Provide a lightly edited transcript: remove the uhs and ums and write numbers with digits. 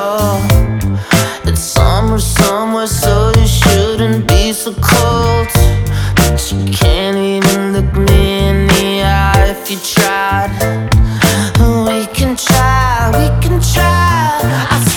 all. It's summer somewhere, so you shouldn't be so cold. But you can't even look me in the eye if you tried. We can try, we can try. I